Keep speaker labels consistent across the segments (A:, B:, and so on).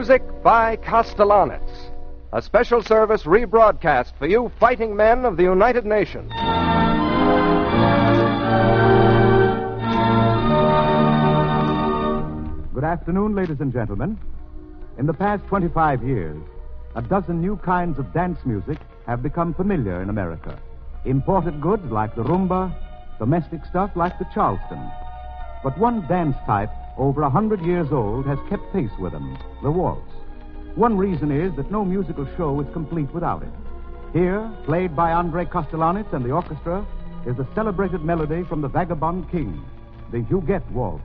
A: Music by Castellanos, a special service rebroadcast for you fighting men of the United Nations.
B: Good afternoon, ladies and gentlemen. In the past 25 years, a dozen new kinds of dance music have become familiar in America. Imported goods like the rumba, domestic stuff like the Charleston. But one dance type over 100 years old has kept pace with them, the waltz. One reason is that no musical show is complete without it. Here, played by Andre Castellanos and the orchestra, is the celebrated melody from the Vagabond King, the Huguette Waltz.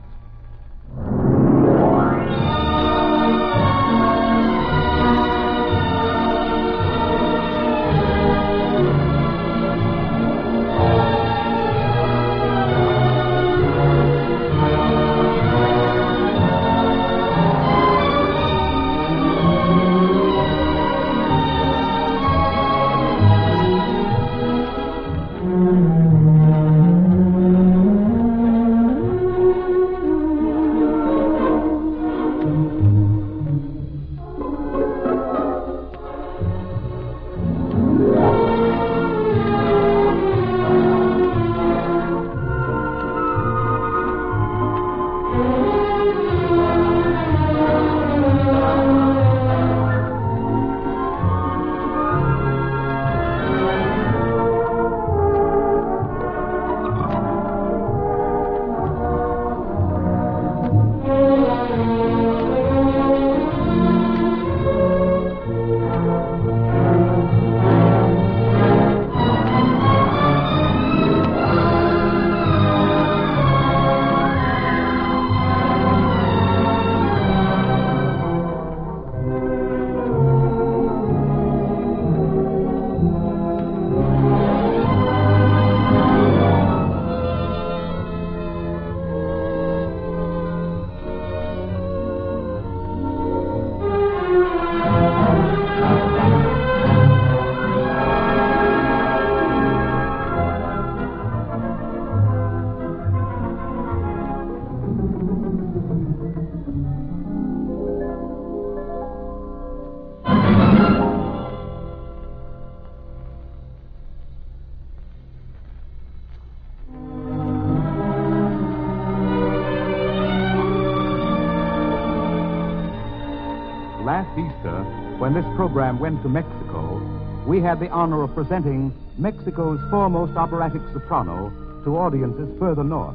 B: Last Easter, when this program went to Mexico, we had the honor of presenting Mexico's foremost operatic soprano to audiences further north.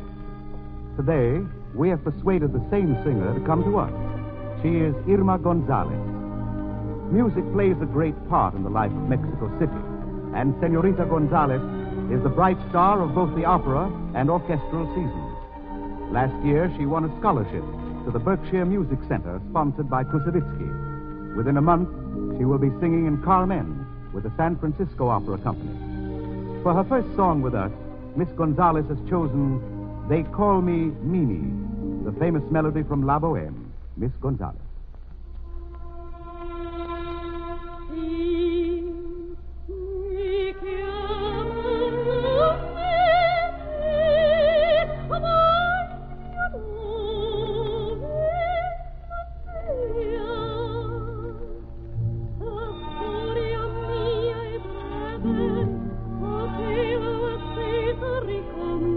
B: Today, we have persuaded the same singer to come to us. She is Irma Gonzalez. Music plays a great part in the life of Mexico City, and Senorita Gonzalez is the bright star of both the opera and orchestral seasons. Last year, she won a scholarship to the Berkshire Music Center, sponsored by Kusevitsky. Within a month, she will be singing in Carmen with the San Francisco Opera Company. For her first song with us, Miss Gonzalez has chosen They Call Me Mimi, the famous melody from La Boheme. Miss Gonzalez.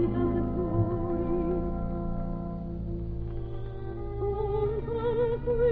C: Thank you.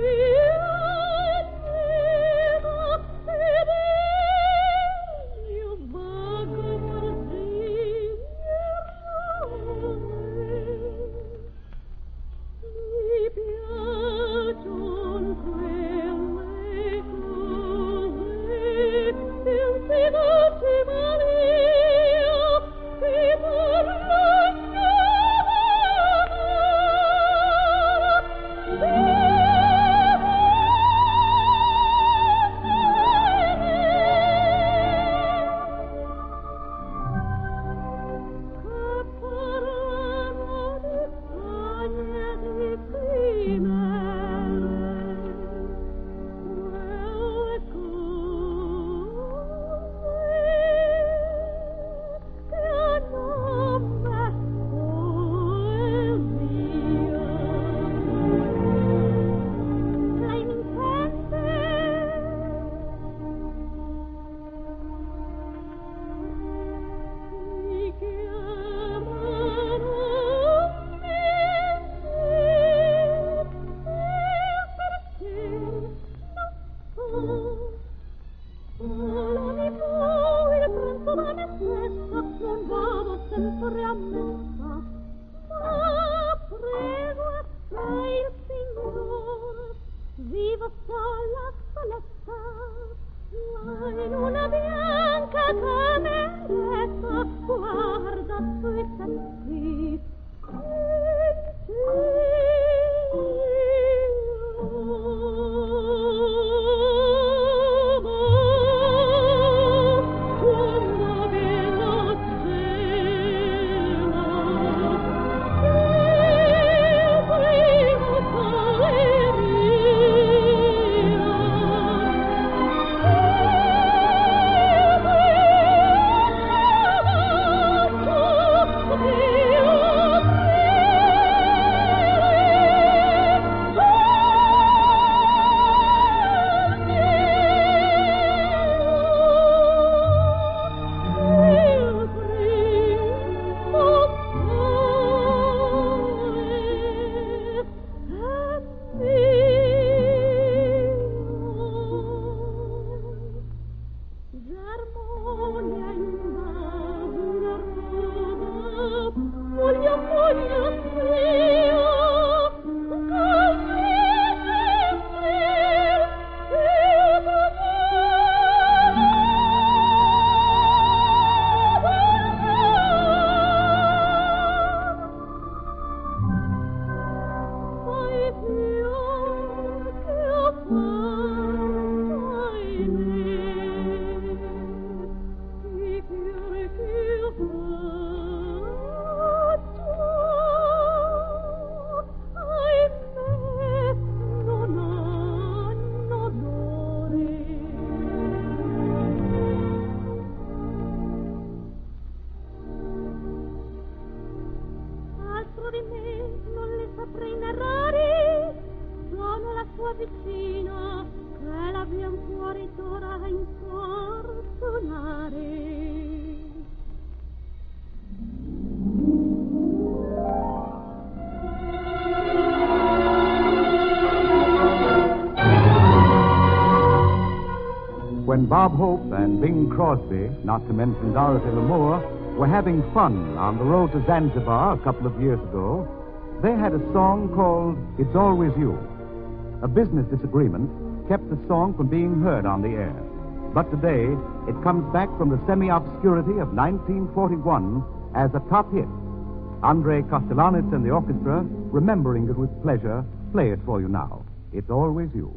B: Bob Hope and Bing Crosby, not to mention Dorothy Lamour, were having fun on the road to Zanzibar a couple of years ago, they had a song called It's Always You. A business disagreement kept the song from being heard on the air. But today, it comes back from the semi-obscurity of 1941 as a top hit. Andre Kostelanetz and the orchestra, remembering it with pleasure, play it for you now. It's Always You.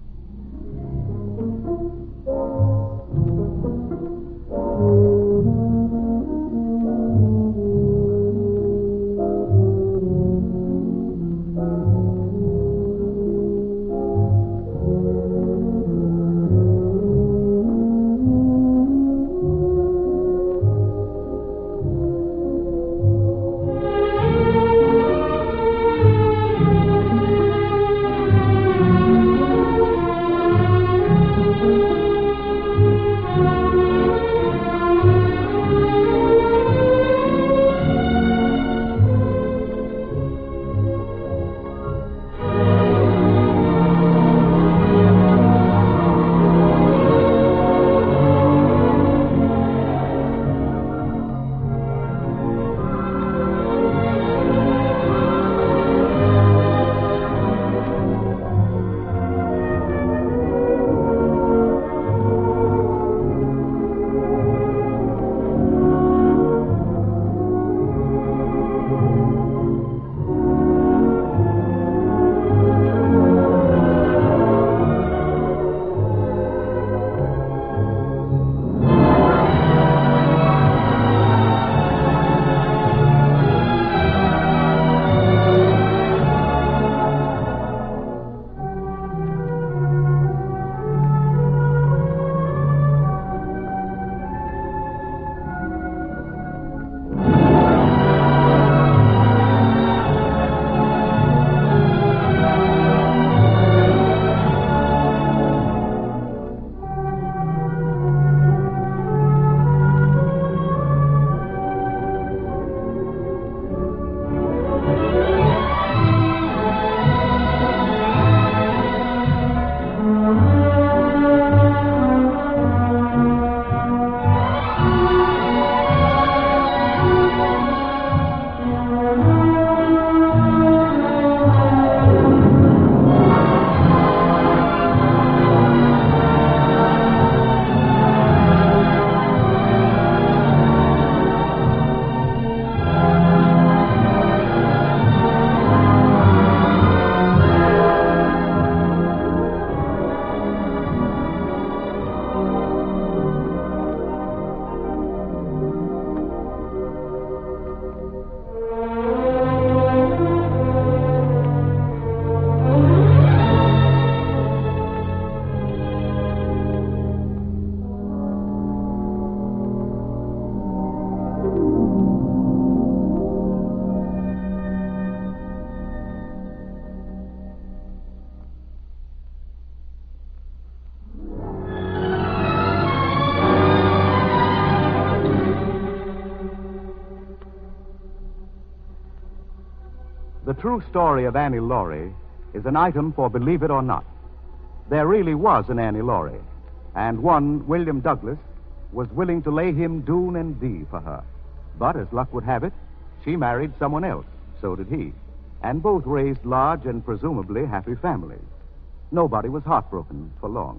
B: The true story of Annie Laurie is an item for Believe It or Not. There really was an Annie Laurie, and one, William Douglas, was willing to lay him Dune and Dee for her. But as luck would have it, she married someone else. So did he. And both raised large and presumably happy families. Nobody was heartbroken for long.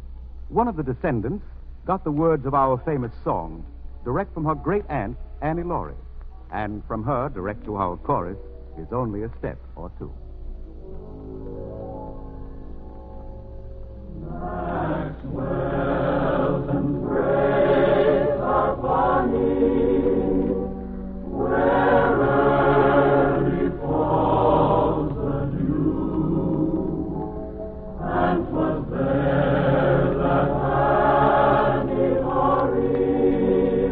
B: One of the descendants got the words of our famous song direct from her great aunt, Annie Laurie. And from her direct to our chorus is only a step or two.
C: Maxwell's and graves are funny, wherever it falls the dew, and 'twas there that Annie Laurie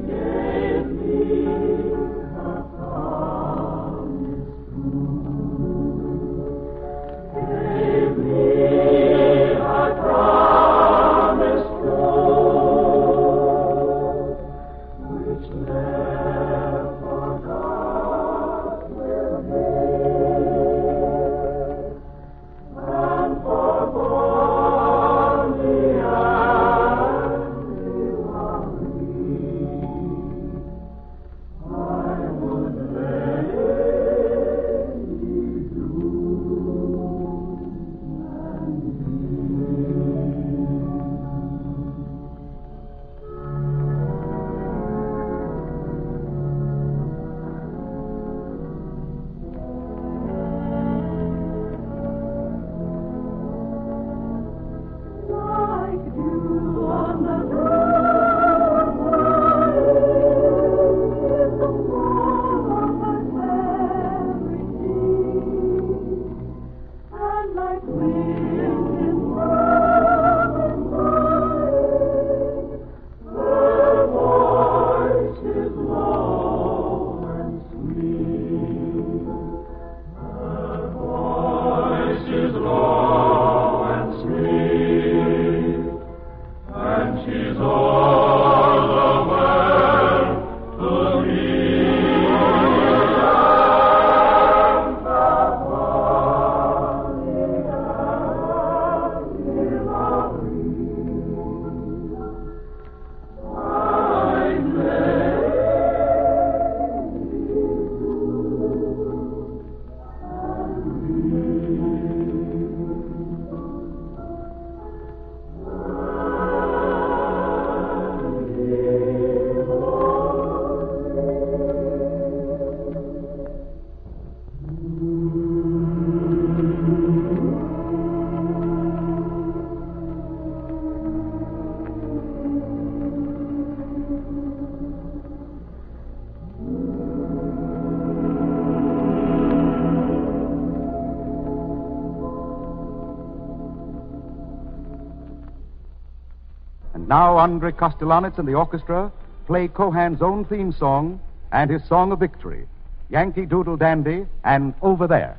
C: gave me her promise true. is all the world to me.
B: Now Andre Kostelanetz and the orchestra play Cohan's own theme song and his song of victory, Yankee Doodle Dandy and Over There.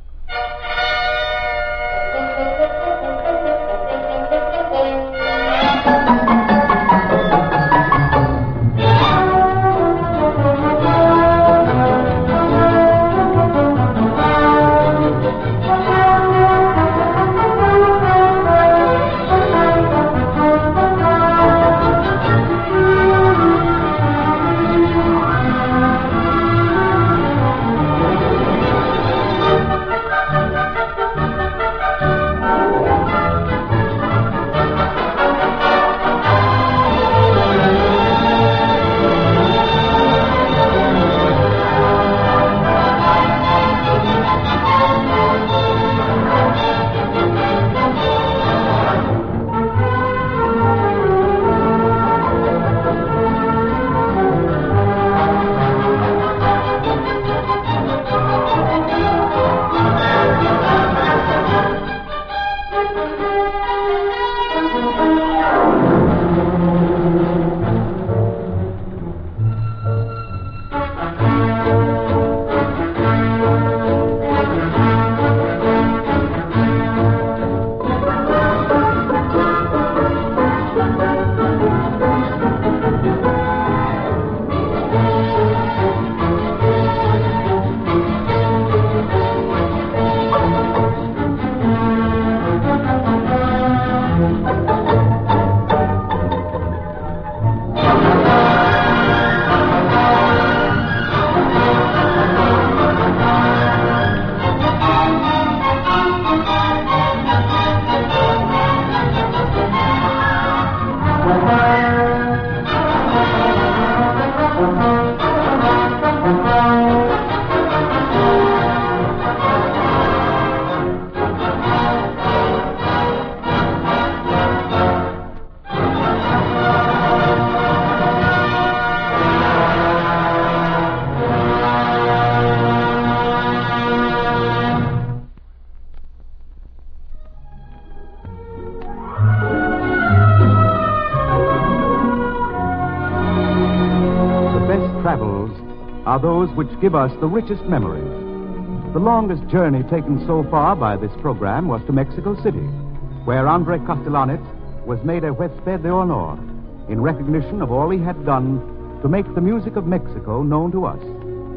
B: Travels are those which give us the richest memories. The longest journey taken so far by this program was to Mexico City, where Andre Kostelanetz was made a Huésped de Honor in recognition of all he had done to make the music of Mexico known to us.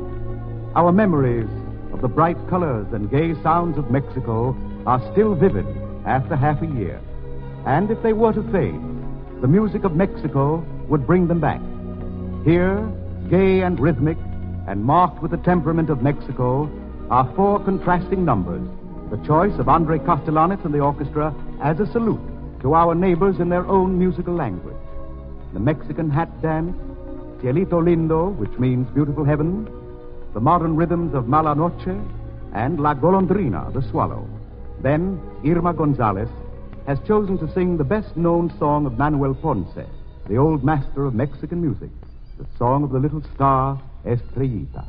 B: Our memories of the bright colors and gay sounds of Mexico are still vivid after half a year. And if they were to fade, the music of Mexico would bring them back. Here, gay and rhythmic, and marked with the temperament of Mexico, are four contrasting numbers, the choice of Andre Kostelanetz and the orchestra as a salute to our neighbors in their own musical language. The Mexican hat dance, Cielito Lindo, which means beautiful heaven, the modern rhythms of Mala Noche, and La Golondrina, the swallow. Then Irma Gonzalez has chosen to sing the best-known song of Manuel Ponce, the old master of Mexican music, the song of the little star, Estrellita.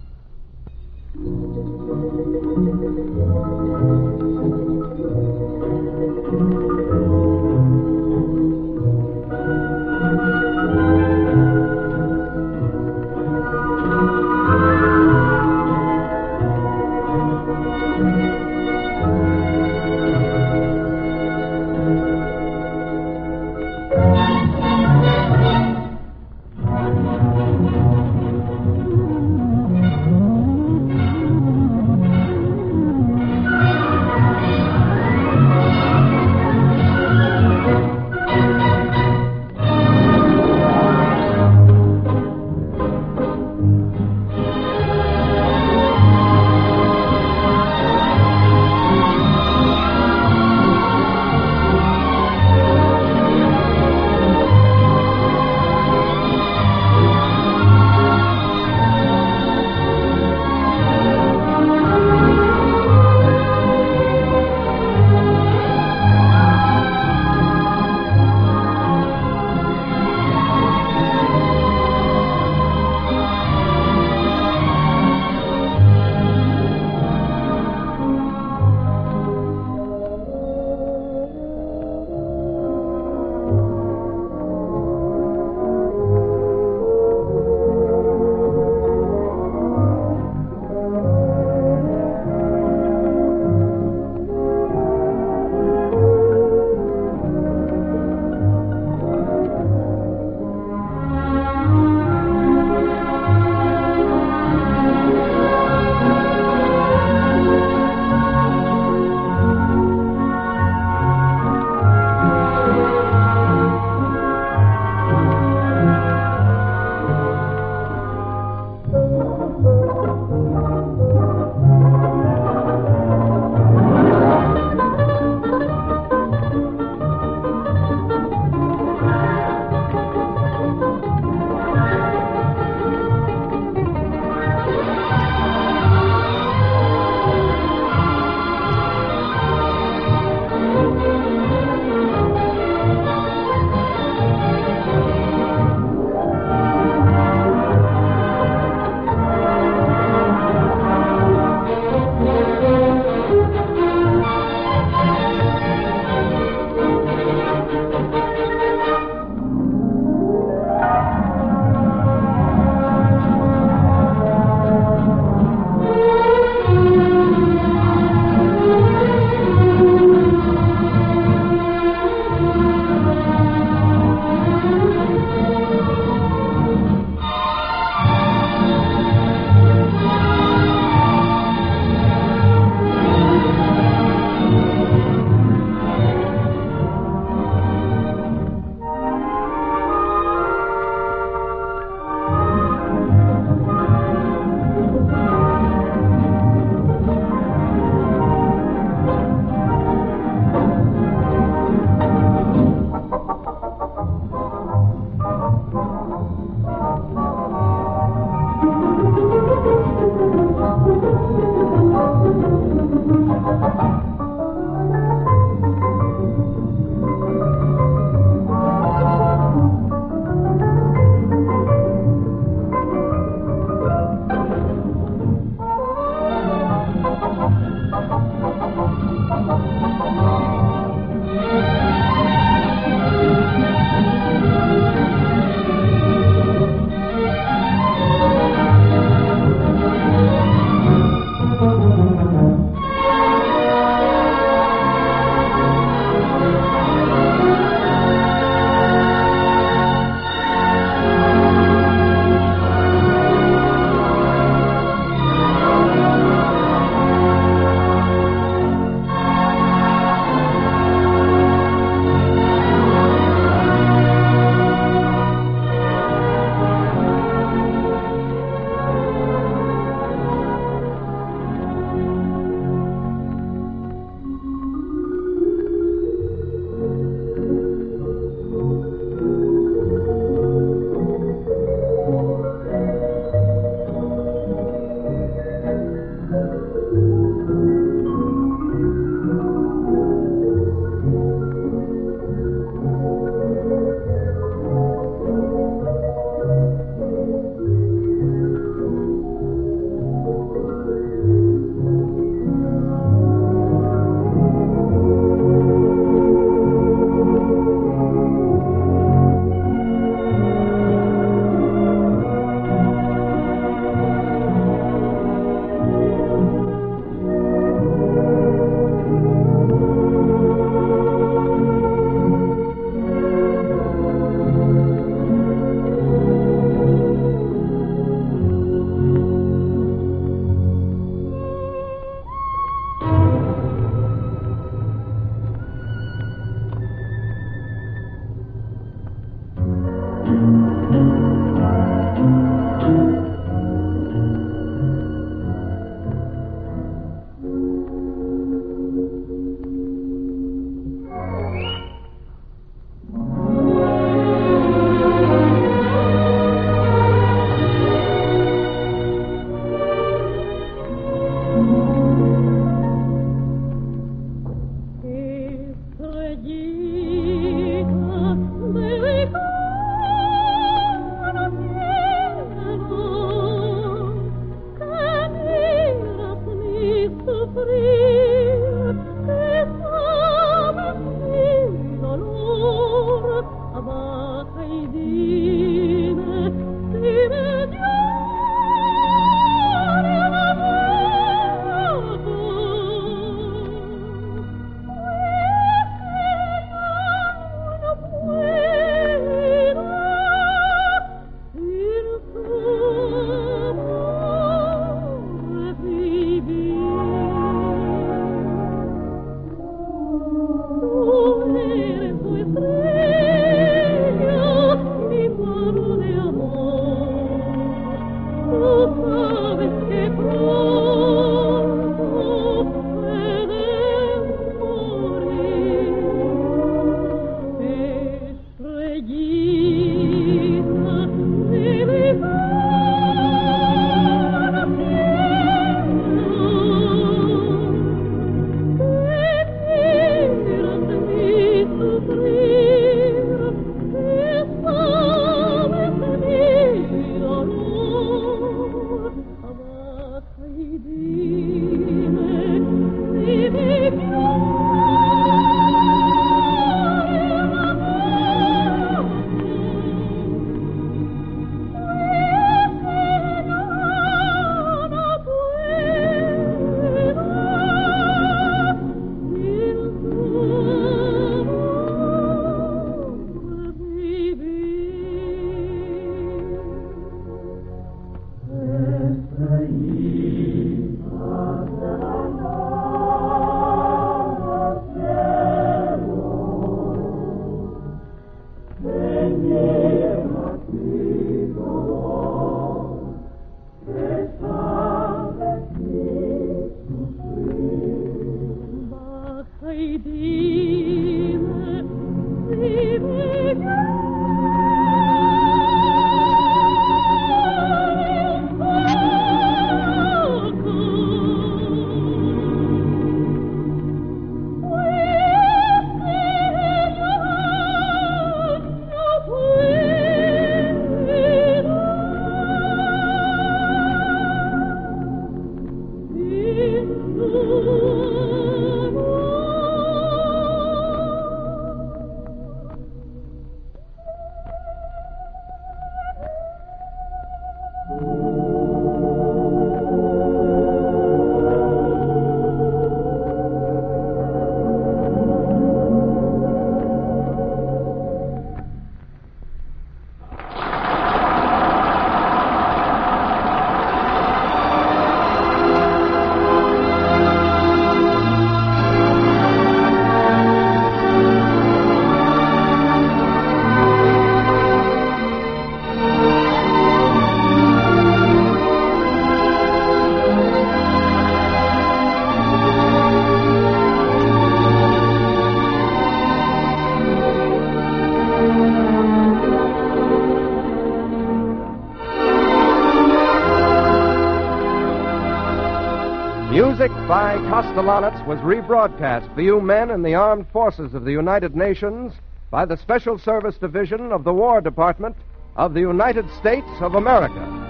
A: Music by Castellanets was rebroadcast for you men in the armed forces of the United Nations by the Special Service Division of the War Department of the United States of America.